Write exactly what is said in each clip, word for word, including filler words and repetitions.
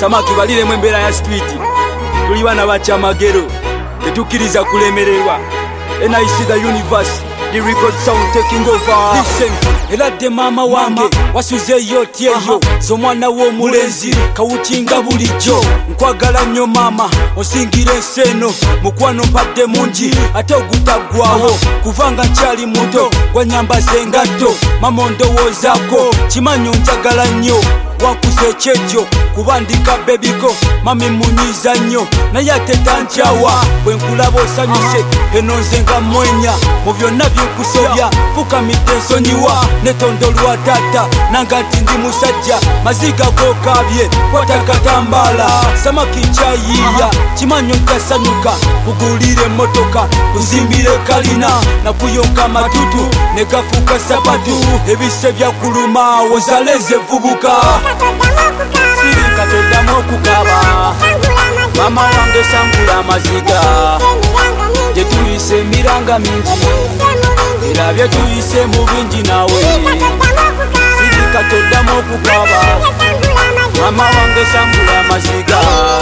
Samaki balire mu embeera ya speed. Tuli bana bacha magero. Tetukiriza kulemererwa. And I see the universe. The record sound taking over. Listen, eladde mama wange wasuze yo tyeyo zo mwana wo mulenzi kawukinga bulijjo nkwagala nnyo mama osingire enseno mukwano mpadde mungi ate ogutagwawo kuvanga nkyali muto gwanyambaza engatto mama ondowoozaako kimanyo njagala nnyo wankuza ekyejjo kubandika bebiko mami munyiza nnyo naye ate tankyawa bwe nkulaba osanyuse eno nze nga mwenya mu byonna byenkusobya fukamidde ensonyiwa netondo lwa tata nanga nti ndi musajja maziga gokabye watakatambaala samaki nkyayiiya kimanyo ntasanyuka kugulire emmotoka kuzimbire kalina nakuyonka matutu ne gafuuka sapatu ebise byakuluma wozaleze vubuka sirika toddamu okukaba mama wange sangula amaziga gye tuyise emiranga mingi era bye tuyise mu bingi nawe sirika toddamu okukaba mama wange sangula amaziga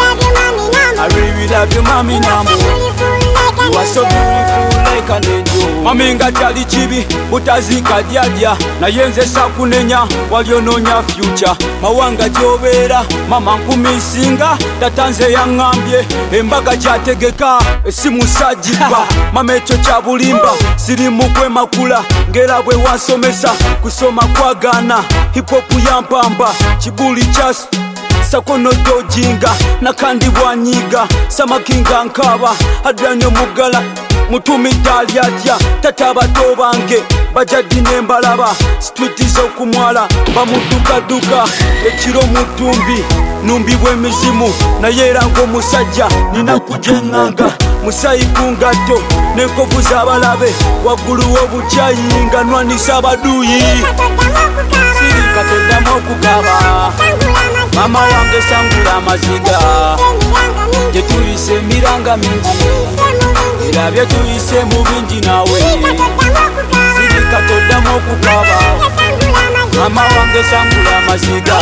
I really love you mami namu you are so beautiful like an angel mami nga kyali kibi butazika dyadya naye nze sakunenya walyononya future mawanga gyobeera mama nkumisinga tatanze yaŋŋambye embaga gyategeka esimusajibba mama ekyo kya bulimba siri mu kwemakula ngera bwe wansomesa kusoma kwagaana hipopu yampamba kibuli kyasu sakono dojinga nakandi bwanyiga samakinga nkaba adranyo mugala mutumi talyatya tata abato bange bajadi nembalaba streeti z'okumwala bamudukaduka ekiro mutumbi numbi bw'emizimu naye era ng'omusajja ninakujeŋŋanga musayi ku ngatto n'enkovu z'abalabe waggulu w'obukyayi nga nwanisa abaduuyi sirika toddamu okugaba mama wange sangula amaziga gye tuyise emiranga mingi era bye tuyise mu bingi nawe sirika toddamu okukaba mama wange sangula amaziga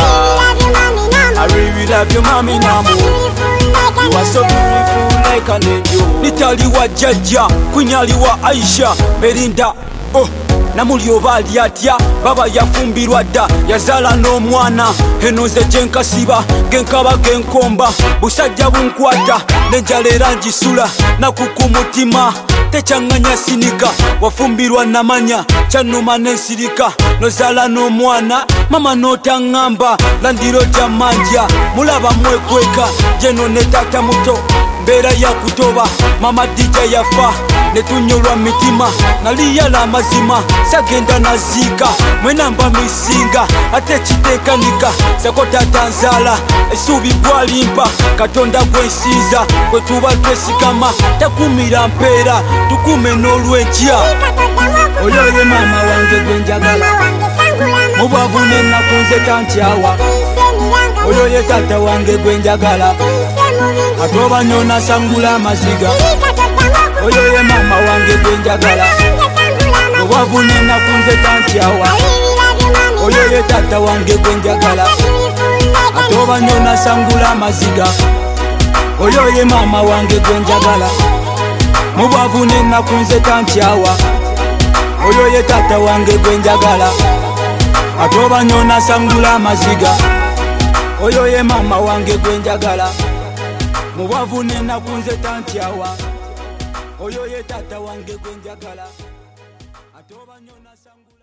I really love you mami namu you are so beautiful like an angel nitaliwa jajja kunyaliwa Aisha Belinda oh namuli oba ali atya baba yafumbirwa dda yazaala n'omwana eno nze gye nkasiba genkaba genkomba busajja bunkwata nenjala era ngisula nakuku mutima tekyaŋŋanya sinika wafumbirwa namanya kyannuma n'ensirika nozaala n'omwana mama n'otaŋŋamba landiro gya manja mulaba mwekweka gyeno ne tata muto mbeera yakutoba mama dija yafa netunyolwa mitima naliyala amazima sagenda naziika mwenamba misinga ate kiteekanika sako tata nzaala essuubi bwalimpa katonda gwensiiza gwe tuba twesigama takumira mpeera tukume n'olw'enkya oyo ye maama wange gwe njagala mu bwavu n'ennaku nze tankyawa oyo ye tata wange gwe njagala ate oba nyona sangula amaziga oyo ye mama wange gwe njagala obwavu n'ennaku nze tankyawa oyo ye tata wange gwe njagala ate oba nyona sangula amaziga oyo ye mama wange gwe njagala mu bwavu n'ennaku nze tankyawa oyo ye tata wange gwe njagala ate oba nyona sangula amaziga oyo ye mama wange gwe njagala mu bwavu n'ennaku nze tankyawa oyo ye tata wange gwe njagala ate oba nyona sangula